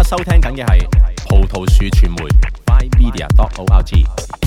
收聽緊嘅係葡萄樹傳媒 mymedia.org。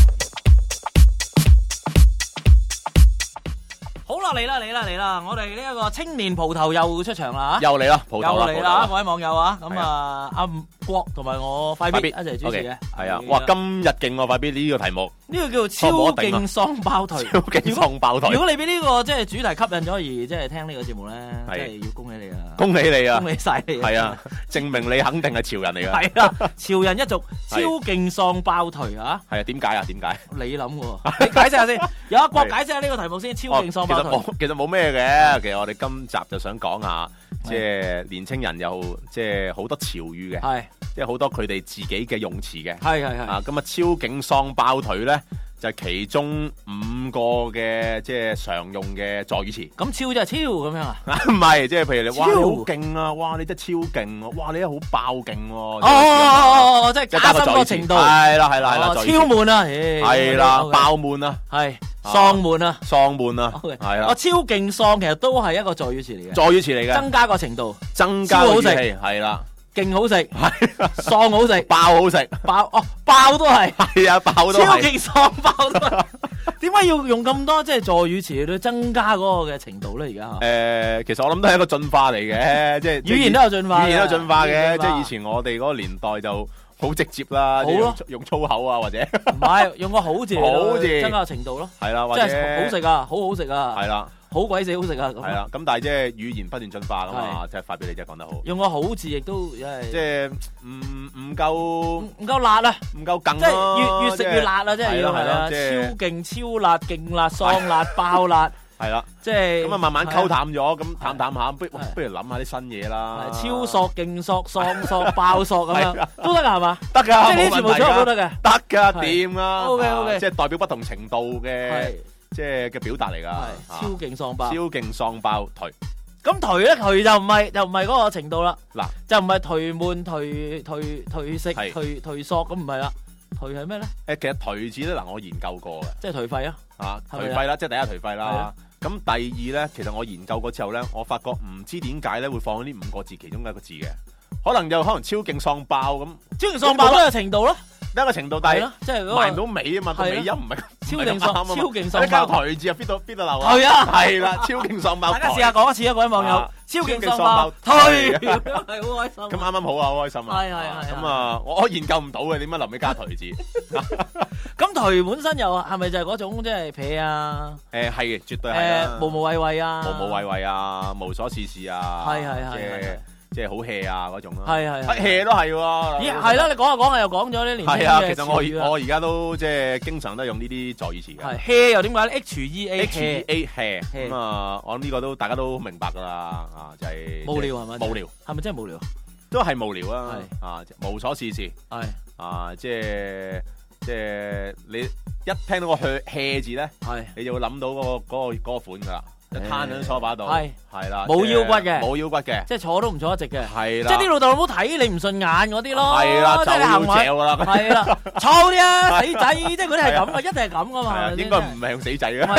好啦，嚟啦！我哋呢一個青年葡萄又出場啦， 又嚟啦，葡萄又嚟啦，各位網友啊，咁啊，阿國同埋我快必一齊主持嘅， 係啊，哇，今日勁喎，快必呢個題目， 呢個叫做超勁雙胞胎， 超勁雙胞胎。 如果你俾呢個即係主題吸引咗而即係聽呢個節目咧，即係要恭喜你啊！ 恭喜你啊！ 恭喜晒你！ 係啊，證明你肯定係潮人嚟㗎。 係啊，潮人一族，超勁雙胞胎啊！ 係啊，點解啊？點解？ 你諗喎？你解釋下先，有阿國解釋下呢個題目先。超勁雙胞胎。 其實冇咩嘅，其實我哋今集就想講下，即係年青人有即係好多潮語嘅， 係即係好多佢哋自己嘅用詞嘅。 係啊，咁啊，超勁雙胞腿咧就係其中5個嘅即係常用嘅助語詞。 咁超就係超咁樣啊？ 唔係，即係譬如你哇你好勁啊，哇你真係超勁喎，哇你真係好爆勁喎。 即係加深個程度。 係啦， 超悶啊！ 係啦，爆悶啊， 係喪悶啊， 喪悶啊，係啦。 超勁喪其實都係一個助語詞嚟嘅， 助語詞嚟嘅，增加個程度， 增加好食，係啦。 勁好食，係喪好食， 爆好食， 爆都係， 係啊，爆都係， 超勁喪爆都係。點解要用咁多即係助語詞去增加嗰個嘅程度咧？而家其實我諗都係一個進化嚟嘅，即係語言都有進化， 語言都有進化嘅。即係以前我哋嗰個年代就好直接啦，用粗口啊或者唔係用個好字，好字增加個程度咯， 係啦，或者好食啊，好好食啊， 係啦。 好鬼死好食啊！ 係啦，咁但係即係語言不斷進化噶嘛，即係發俾你真係講得好。用個好字亦都即係唔夠辣啊， 唔夠勁， 即係越食越辣啊！即係要係啦，超勁、超辣、勁辣、喪辣、爆辣， 係啦， 即係咁啊慢慢溝淡咗，咁淡下，不如諗下啲新嘢啦。 超索、勁索、喪索、爆索咁樣都得㗎係嘛？ 得㗎， 即係呢啲全部組合都得嘅， 得㗎，掂啊 OK， 即係代表不同程度嘅。即係嘅表達嚟噶， 超勁喪爆， 超勁喪爆頹。 咁頹咧，頹就唔係嗰個程度啦。 嗱， 就唔係頹悶、頹食、頹索咁唔係啦。頹係咩咧？ 其實頹字咧，嗱我研究過嘅， 即係頹廢啊。 頹廢啦，即係第一頹廢啦。咁第二咧，其實我研究過之後咧，我發覺唔知點解咧會放呢5個字其中一個字嘅，可能超勁喪爆咁， 超勁喪爆都有程度咯。 一個程度，但係即係埋唔到尾啊嘛，個尾音唔係超勁喪，超勁喪爆。 你加個頹字啊，邊度漏啊？ 係啊， 係啦，超勁喪爆。 大家試下講一次啊，各位網友，超勁喪爆，頹，係好開心。 咁啱啱好啊，好開心啊。 係。 咁啊，我研究唔到嘅，點解臨尾加頹字？ 咁頹本身又係咪就係嗰種即係撇啊？ 係嘅，絕對係。 無無謂謂啊， 無無謂謂啊，無所事事啊， 係。 即係好 hea 啊嗰種咯， 係 hea 都係喎。 咦，係啦，你講下又講咗啲年輕嘅詞語。 係啊，其實我而家都即係經常都用呢啲助語詞嘅。 係 hea 又點解咧 ？HEA hea 咁啊，我諗呢個都大家都明白㗎啦，啊就係無聊係咪？ 無聊係咪真係無聊？ 都係無聊啊！啊無所事事係啊，即係你一聽到個 hea 字咧，你就會諗到嗰個款㗎啦。就攤喺梳化度，係啦， 冇腰骨嘅，即係坐都唔坐得直嘅， 係啦， 即係啲老豆老母睇你唔順眼嗰啲咯， 係啦， 即係行為啦， 係啦，臭啲啊，死仔，即係嗰啲係咁啊，一定係咁噶嘛， 應該唔係用死仔嘅，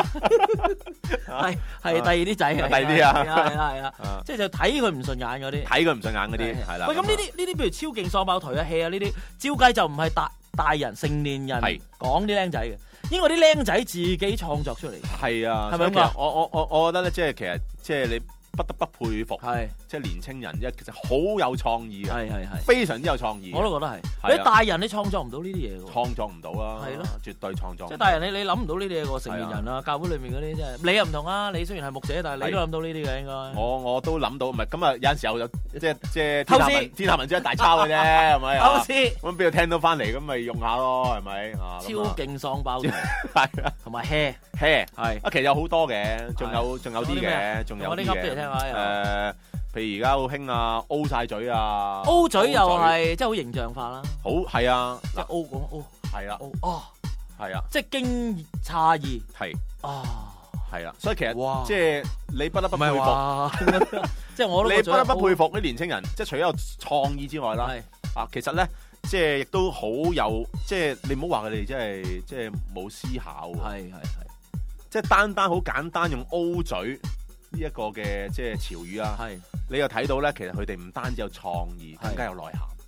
係第二啲仔， 第二啲啊， 係啦，即係就睇佢唔順眼嗰啲， 睇佢唔順眼嗰啲，係啦。 喂，咁呢啲譬如超勁喪爆頹啊 hea 啊呢啲，照計就唔係大人成年人講啲僆仔嘅。應該啲僆仔自己創作出嚟， 係啊， 係咪咁啊？ 我覺得咧，其實即係你不得不佩服，即係年青人，其實好有創意嘅， 係， 非常之有創意。 我都覺得係。你大人你創作唔到呢啲嘢嘅， 創作唔到啊， 係咯， 絕對創作。 即係大人你諗唔到呢啲嘢喎，成年人啊，教會裏面嗰啲真係，你又唔同啊。你雖然係牧者，但係你都諗到呢啲嘅應該。我都諗到，唔係咁啊！有陣時候就即係天下文章一大抄嘅啫，係咪？ 偷師咁邊度聽到翻嚟咁咪用下咯，係咪？ 超勁喪爆係啊， 同埋 hea 係啊，其實有好多嘅，仲有啲嘅，仲有啲嘅。 譬如而家好興啊，O 晒嘴啊 ，O 嘴又係即係好形象化啦。 好係啊， 即係 O 講 O 係啦， 哦係啊， 即係驚詫異係啊， 係啦，所以其實即係你不得不佩服， 即係我都你不得不佩服啲年青人，即係除咗有創意之外啦，啊，其實咧即係亦都好有，即係你唔好話佢哋即係冇思考， 係， 即係單好簡單用 O 嘴。呢一個嘅即係潮語啊，你又睇到咧，其實佢哋唔單止有創意，更加有內涵。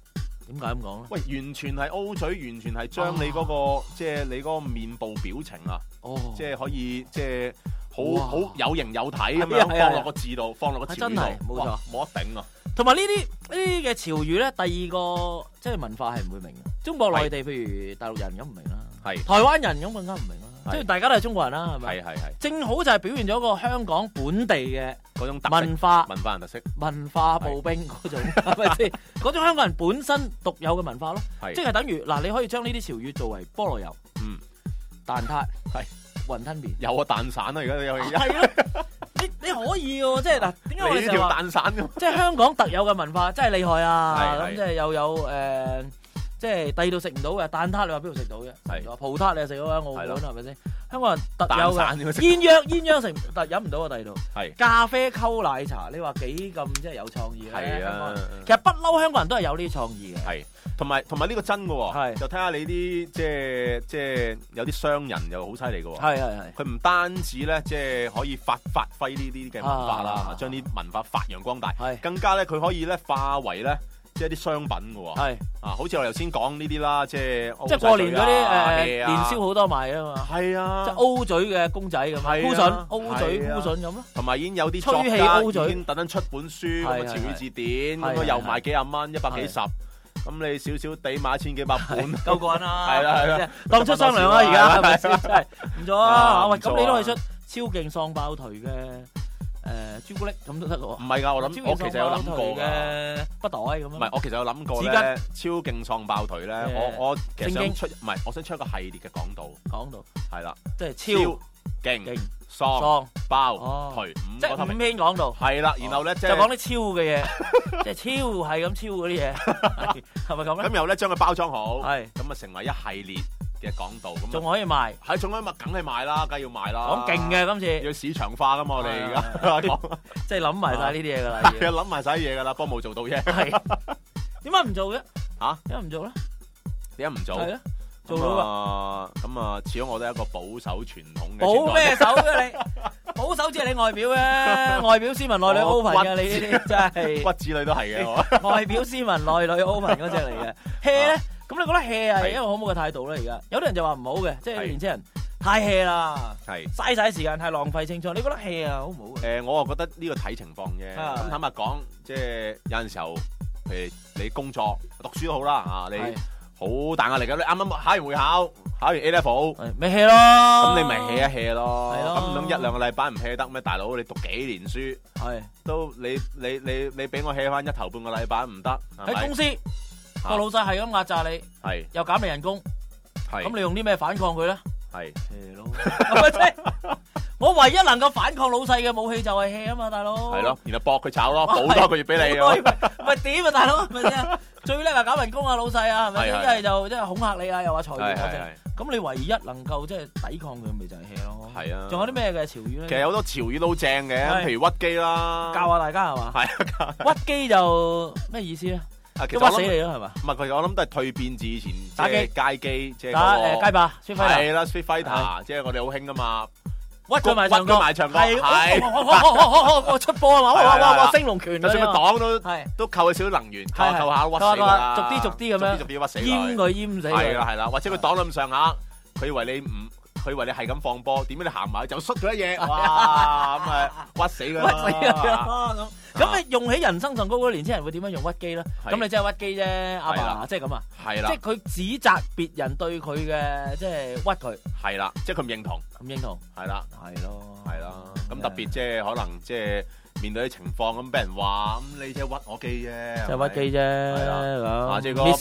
點解咁講咧？ 喂，完全係 O 嘴，完全係將你嗰個即係你嗰個面部表情啊，即係可以即係好有型有體咁樣放落個字度，放落個潮語度， 真係冇錯， 冇得頂啊！ 同埋呢啲嘅潮語咧，第二個即係文化係唔會明嘅。中國內地譬如大陸人咁唔明啦， 係台灣人咁更加唔明啦。即係大家都係中國人啦，係咪？ 係。 正好就係表現咗個香港本地嘅嗰種文化人特色， 文化步兵嗰種係咪先？嗰種香港人本身獨有嘅文化咯，即係等於嗱，你可以將呢啲潮語作為菠蘿油、蛋撻、雲吞麵， 有啊蛋散啊，而家有係咯，你可以喎，即係嗱，點解我哋呢條蛋散咁？ 即係香港特有嘅文化真係厲害啊！咁即係又有即係第二度食唔到嘅蛋撻，你話邊度食到嘅？係葡撻你又食到喺澳門係咪先？香港人特有嘅鴛鴦食飲唔到啊！第二度係咖啡溝奶茶，你話幾咁即係有創意咧？係啊，其實不嬲香港人都係有呢啲創意嘅。係，同埋呢個真嘅喎，就睇下你啲即係有啲商人又好犀利嘅喎。係，佢唔單止咧，即係可以發揮呢啲嘅文化啦，將啲文化發揚光大，更加咧佢可以咧化為咧。即係啲商品嘅喎，係好似我頭先講呢啲啦，即係過年嗰啲年宵好多賣啊嘛，係啊，即係 O 嘴嘅公仔咁，菇筍 O 嘴菇筍咁咯，同埋已經有啲作家已經特登出本書咁嘅潮語字典，咁又賣幾廿蚊100幾10，咁你少少地買1000幾百本，夠幹啦，係啦，當出雙糧啦而家係咪先？真係唔錯啊！喂，咁你都可以出超勁喪爆頹嘅。朱古力咁都得喎，唔係㗎，我其實有諗過嘅筆袋咁樣。唔係，我其實有諗過咧，超勁喪爆頹咧，我其實想出，唔係，我想出一個系列嘅講道，係啦，即係超勁喪爆頹即係5篇講道，係啦，然後咧就講啲超嘅嘢，即係超係咁超嗰啲嘢，係咪咁咧？咁又咧將佢包裝好，係咁啊成為一系列嘅講道，咁仲可以賣，係仲可以賣，梗係賣啦，梗係要賣啦。講勁嘅今次要市場化噶嘛，我哋而家即係諗埋晒呢啲嘢噶啦，係諗埋晒啲嘢噶啦，不過冇做到啫。係點解唔做嘅？嚇點解唔做咧？點解唔做？係啊，做到啊！咁啊，始終我都係一個保守傳統嘅。保咩守嘅你？保守只係你外表嘅，外表斯文內裏 open 嘅你呢啲真係骨子裏都係嘅。外表斯文內裏 open 嗰隻嚟嘅 hea 咧。咁你覺得 hea 係一個好唔好嘅態度咧？而家有啲人就話唔好嘅，即係年青人太 hea 啦，嘥晒時間，太浪費青春。你覺得 hea 啊好唔好？我啊覺得呢個睇情況啫。咁坦白講，即係有陣時候，譬如你工作、讀書都好啦，啊你好大壓力嘅，你啱啱考完會考，考完 A level，咪 hea 咯。咁你咪 hea 一 hea 咯。咁唔通1-2個禮拜唔 hea 得咩？大佬你讀幾年書，都你俾我 hea 翻1頭半個禮拜唔得。喺公司。個老細係咁壓榨你，又減你人工，咁你用啲咩反抗佢咧？係 hea 咯，係咪先？我唯一能夠反抗老細嘅武器就係 hea 啊嘛，大佬。係咯，然後搏佢炒咯，補多一個月俾你。咪點啊，大佬，係咪先？最叻係減人工啊，老細啊，係咪？一係就即係恐嚇你啊，又話裁員嗰隻。咁你唯一能夠即係抵抗佢，咪就係 hea 咯。係啊。仲有啲咩嘅潮語咧？其實有好多潮語都正嘅，譬如屈機啦，教下大家係嘛？係啊。屈機就咩意思咧？屈死你咯，係嘛？唔係佢，我諗都係蛻變自以前打機街機，即係打街霸 Street Fighter 係啦 Street Fighter，即係我哋好興噶嘛。屈佢埋牆角，係我出波啊嘛！哇！升龍拳，就算佢擋都扣佢少少能源，扣下屈死啦。逐啲咁樣，逐啲屈死佢，閹佢閹死佢。係啦，或者佢擋到咁上下，佢以為你係咁放波，點解你行埋就摔佢一嘢？哇！咁啊屈死佢啦！咁你用起人生上高嗰啲年輕人會點樣用屈機咧？咁你真係屈機啫，阿爸，即係咁啊！係啦，即係佢指責別人對佢嘅即係屈佢。係啦，即係佢唔認同。唔認同。係啦。係咯。係啦。咁特別即係可能即係面對啲情況咁俾人話，咁你即係屈我機啫。即係屈機啫。係啦。啊，即係嗰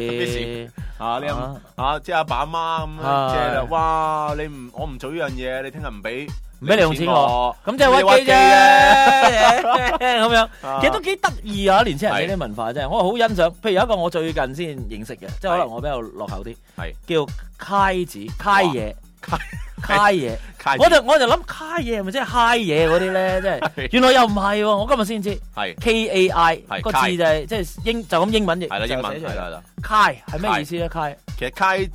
Miss 啊，你即係阿爸阿媽咁，即係哇！我唔做呢樣嘢，你聽日唔俾你用錢我，咁即係屈機啫，咁樣，其實都幾得意啊！年青人呢啲文化真係，我好欣賞。譬如有一個我最近先認識嘅，即係可能我比較落後啲，係叫揩字揩嘢，揩嘢，我就諗揩嘢係咪即係揩嘢嗰啲咧？即係原來又唔係喎，我今日先知，係 KAI 個字就係即係就咁英文譯，係啦英文係啦，揩係咩意思咧？揩其實揩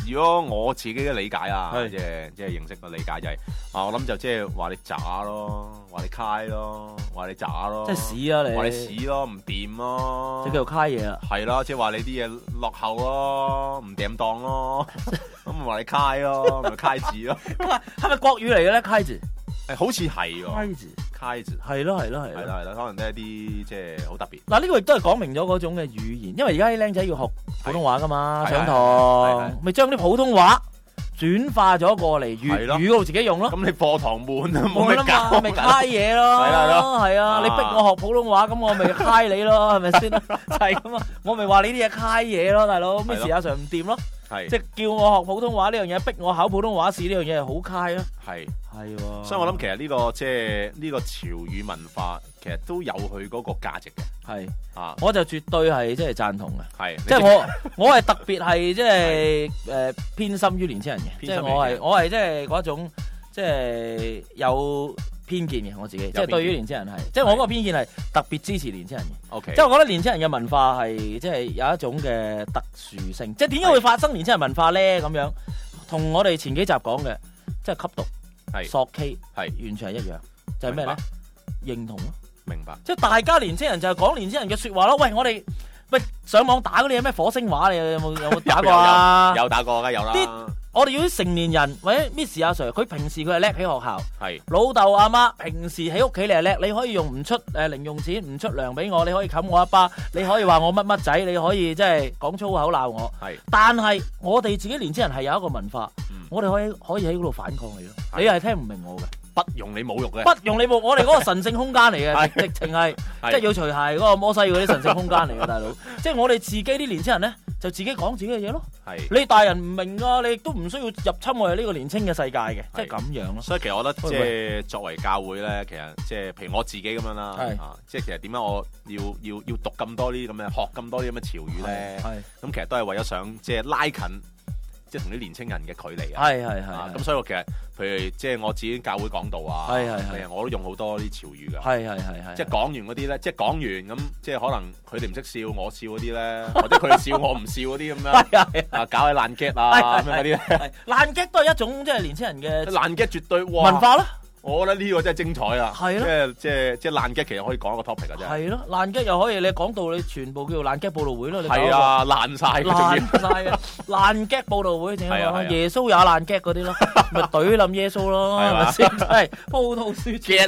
如果我自己嘅理解啊，即係認識嘅理解就係我諗就即係話你渣咯，話你揩咯，話你渣咯， 即係屎啊你， 話你屎咯，唔掂咯， 即係叫做揩嘢啊。係咯，即係話你啲嘢落後咯，唔掂當咯，咁咪話你揩咯，咪揩字咯。 係咪國語嚟嘅咧？揩字好似係喎。 揩字係咯， 可能都係一啲即係好特別。 嗱，呢個亦都係講明咗嗰種嘅語言，因為而家啲僆仔要學普通話噶嘛，上堂咪將啲普通話轉化咗過嚟粵語嗰度自己用咯。 咁你課堂悶啊，冇咩搞， 咪揩嘢咯。係啊，你逼我學普通話，咁我咪揩你咯，係咪先？就係咁啊，我咪話你啲嘢揩嘢咯，大佬。咩事阿 Sir 唔掂咯？即係叫我學普通話呢樣嘢，逼我考普通話試呢樣嘢係好揩咯。係喎， 所以我諗其實呢個即係呢個潮語文化，其實都有佢嗰個價值嘅。 我就絕對係即係贊同嘅。即係我係特別係即係偏心於年輕人嘅，即係我係即係嗰種即係有偏見嘅我自己，即係對於年輕人係，即係我嗰個偏見係特別支持年輕人嘅。即係我覺得年輕人嘅文化係即係有一種嘅特殊性，即係點解會發生年輕人文化咧？咁樣同我哋前幾集講嘅，即係吸毒、索 K 完全係一樣，就係咩咧？認同咯， 明白。即係大家年輕人就係講年輕人嘅説話咯。喂，我哋上網打嗰啲有咩火星話？你有冇打過啊？ 有打過，梗有啦。 我哋要啲成年人或者 Miss 阿 Sir，佢平時佢係叻喺學校，老豆阿媽平時喺屋企你係叻，你可以用唔出零用錢，唔出糧俾我，你可以冚我一巴，你可以話我乜乜仔，你可以即係講粗口鬧我。但係我哋自己年輕人係有一個文化，我哋可以喺嗰度反抗你咯。你係聽唔明我嘅， 不容你侮辱嘅， 不容你侮辱。我哋嗰個神聖空間嚟嘅，直情係即係要除鞋嗰個摩西嗰啲神聖空間嚟嘅，大佬。即係我哋自己啲年輕人咧，就自己講自己嘅嘢咯。你大人唔明噶，你亦都唔需要入侵我哋呢個年青嘅世界嘅，即係咁樣咯。 所以其實我覺得即係作為教會咧，其實即係譬如我自己咁樣啦，即係其實點解我要讀咁多呢啲咁嘅學咁多啲咁嘅潮語咧？咁其實都係為咗想即係拉近即係同啲年青人嘅距離啊。咁所以我其實譬如即係我自己教會講道啊，我都用好多啲潮語㗎。即係講完嗰啲咧，即係講完咁，即係可能佢哋唔識笑，我笑嗰啲咧，或者佢哋笑我唔笑嗰啲咁樣，搞起爛 gag 啊咁樣嗰啲咧。爛 gag 都係一種即係年青人嘅爛 gag，絕對文化啦。 我覺得呢個真係精彩啊！ 係咯， 即係爛 gag 其實可以講一個 topic 㗎啫。 係咯，爛 gag 又可以你講到你全部叫做爛 gag 報道會咯。 係啊，爛曬嘅爛 gag 報道會，正講耶穌也爛 gag 嗰啲咯，咪懟冧耶穌咯，係咪先？係葡萄樹 get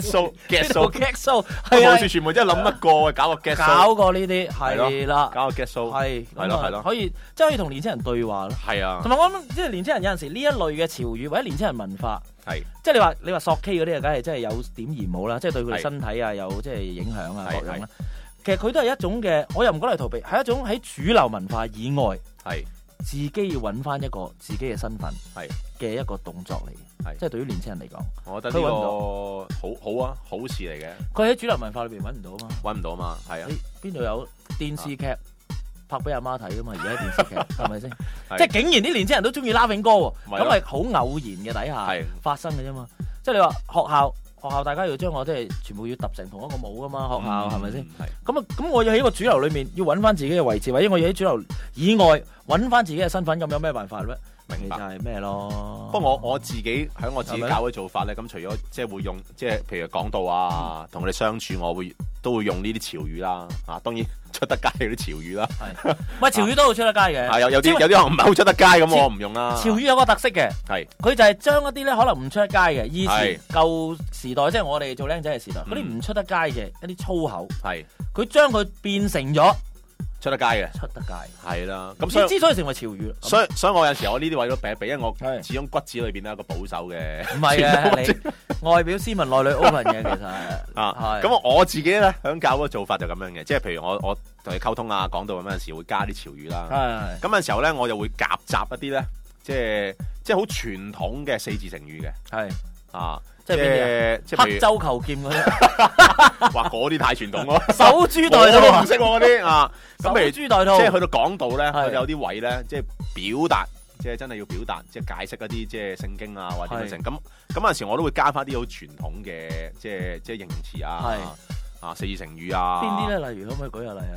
show， 葡萄樹全部真係諗得過，搞個 get show， 搞過呢啲係啦， 搞個 get show，係咯， 可以即係可以同年輕人對話咯。 係啊， 同埋我諗即係年輕人有陣時呢一類嘅潮語或者年輕人文化。即係你話索 K 嗰啲啊，梗係真係有點而冇啦，即係對佢哋身體啊有即係影響啊各樣啦。其實佢都係一種嘅，我又唔覺得係逃避，係一種喺主流文化以外，自己要揾翻一個自己嘅身份嘅一個動作嚟嘅。即係對於年輕人嚟講， 我覺得呢個好啊，好事嚟嘅。 佢喺主流文化裏邊揾唔到啊嘛， 揾唔到啊嘛，係啊。 邊度有電視劇拍俾阿媽睇噶嘛？而家電視劇係咪先？即係竟然啲年輕人都中意 Laughing 哥喎，咁係好偶然嘅底下發生嘅啫嘛。即係你話學校大家要將我即係全部要揼成同一個帽噶嘛？學校係咪先？咁我要喺個主流裏面要揾翻自己嘅位置，或者我要喺主流以外揾翻自己嘅身份，咁有咩辦法咧？明白就係咩咯？ 不過我自己喺我自己教會做法咧，咁除咗即係會用即係譬如講道啊，同佢哋相處，我都會用呢啲潮語啦。當然出得街嗰啲潮語啦。 喂，潮語都好出得街嘅。 有啲可能唔係好出得街咁，我唔用啦。 潮語有個特色嘅，佢就係將一啲咧可能唔出得街嘅，以前舊時代即係我哋做僆仔嘅時代，嗰啲唔出得街嘅一啲粗口，佢將佢變成咗出得街嘅，出得街係啦。咁所以之所以成為潮語， 所以我有時我呢啲位都避一避，因為我始終骨子裏邊咧一個保守嘅。 唔係嘅，你外表斯文內裏 open 嘅，其實係。 咁我自己咧響教嗰個做法就咁樣嘅，即係譬如我同你溝通啊，講到咁有陣時會加啲潮語啦。咁有時候咧，我就會夾雜一啲咧，即係好傳統嘅4字成語嘅。即係刻舟求劍嗰啲， 哇！嗰啲太傳統咯， 守株待兔我都唔識嗰啲啊。咁譬如守株待兔， 即係去到講道咧，佢有啲位咧，即係表達，即係真係要表達，即係解釋一啲即係聖經啊，或者成咁有陣時我都會加翻啲好傳統嘅，即係形容詞啊，4字成語啊。 邊啲咧？例如可唔可以舉下例啊？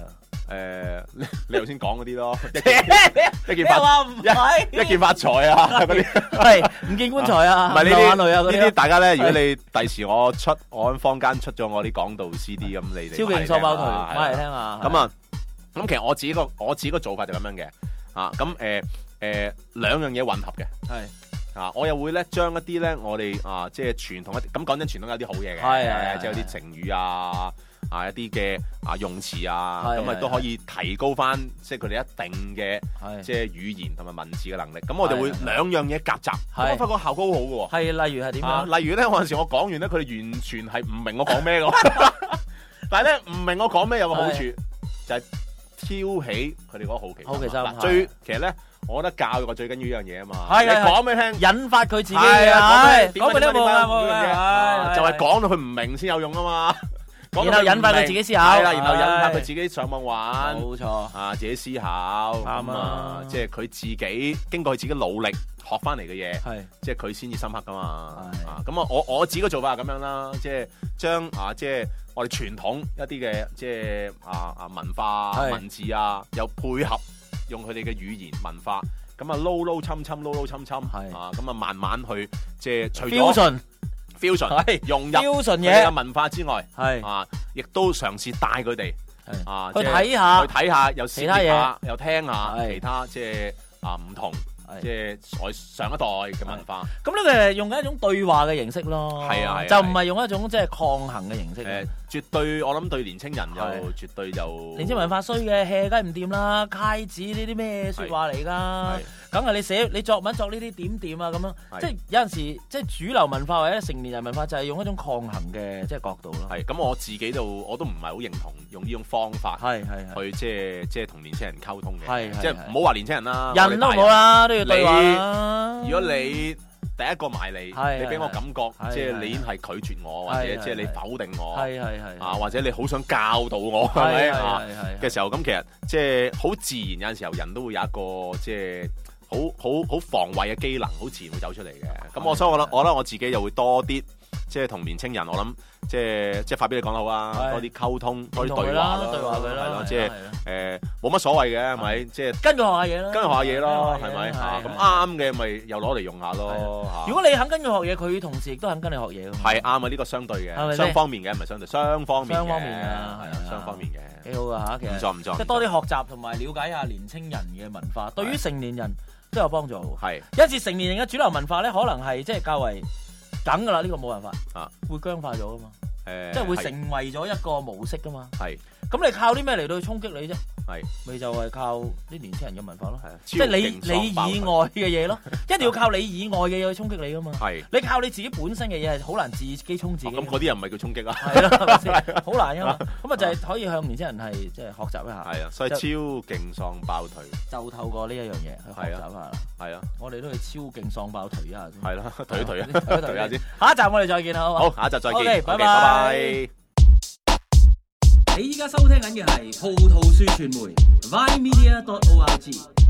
你頭先講嗰啲咯，一件發財啊嗰啲， 係唔見棺材啊， 唔係呢啲呢啲大家咧，如果你第時我喺坊間出咗我啲講道 CD 咁，你哋超勁雙胞胎買嚟聽下。 咁其實我自己個做法就咁樣嘅，咁兩樣嘢混合嘅，係我又會咧將一啲咧我哋即係傳統一啲，咁講真傳統有啲好嘢嘅，即係有啲成語一啲嘅用詞咁都可以提高翻即係佢哋一定嘅即係語言同埋文字嘅能力。咁我哋會兩樣嘢夾雜，我發覺效果好好嘅喎。係例如係點樣？ 例如咧，有陣時我講完咧，佢哋完全係唔明我講咩嘅，但係咧唔明我講咩有個好處就係挑起佢哋嗰個好奇心。其實咧，我覺得教育最緊要一樣嘢啊嘛。你講俾聽， 引發佢自己嘅，講俾你冇就係講到佢唔明先有用啊嘛。 然後引發佢自己思考， 係啦，然後引發佢自己上網玩， 冇錯， 自己思考，啱即係佢自己經過佢自己努力學翻嚟嘅嘢，即係佢先至深刻噶嘛。咁我自己嘅做法係咁樣啦，即係將即係我哋傳統一啲嘅即係文化文字又配合用佢哋嘅語言文化，咁撈侵，咁慢慢去即係除咗fusion 融入佢哋嘅文化之外，亦都嘗試帶佢哋去睇下， 又試下，又聽下其他即係唔同，即係上一代嘅文化。 咁呢個係用緊一種對話嘅形式咯，就唔係用一種即係抗衡嘅形式。 絕對我諗對年青人又絕對就年青文化衰嘅 hea 梗係唔掂啦，揩子呢啲咩説話嚟㗎？梗係你作文作呢啲點掂啊咁樣，即係有陣時即係主流文化或者成年人文化就係用一種抗衡嘅即係角度咯。 咁我自己我都唔係好認同用呢種方法去即係同年青人溝通嘅，即係唔好話年青人啦， 人都冇啦，都要對話啦。 如果你第一個埋嚟，你俾我感覺即係你已經係拒絕我，或者即係你否定我，或者你好想教導我，係咪嘅時候，咁其實即係好自然，有陣時候人都會有一個即係好防衛嘅機能，好自然會走出嚟嘅。咁所以我覺得我自己又會多啲即係同年青人，我諗即係發俾你講得好啊，多啲溝通，多啲對話佢啦， 即係冇乜所謂嘅，係咪？即係跟住學下嘢咯， 係咪？咁啱嘅咪又攞嚟用下咯。 如果你肯跟佢學嘢，佢同時亦都肯跟你學嘢。 係啱啊！呢個相對嘅，雙方面嘅，唔係相對，雙方面嘅，雙方面嘅， 幾好噶嚇，其實唔錯， 即係多啲學習同埋了解下年青人嘅文化，對於成年人都有幫助。 係有時成年人嘅主流文化咧，可能係即係較為梗噶啦，呢個冇辦法，會僵化咗噶嘛，即係會成為咗一個模式噶嘛。係，咁你靠啲咩嚟到去衝擊你啫？係，咪就係靠啲年輕人嘅文化咯。即係你以外嘅嘢咯，一定要靠你以外嘅嘢去衝擊你噶嘛。係，你靠你自己本身嘅嘢係好難自己衝自己。咁嗰啲人唔係叫衝擊啊？ 係咯，係咪先？好難噶嘛。咁啊就係可以向年輕人係即係學習一下。 係啊，所以超勁喪爆腿就透過呢一樣嘢去學習下。係啊，我哋都去超勁喪爆腿一下先。 係啦，腿下先。 下一集我哋再見啦，好。 好，下一集再見。 OK，拜拜。你依家收聽緊嘅係葡萄樹傳媒 ViMedia.org。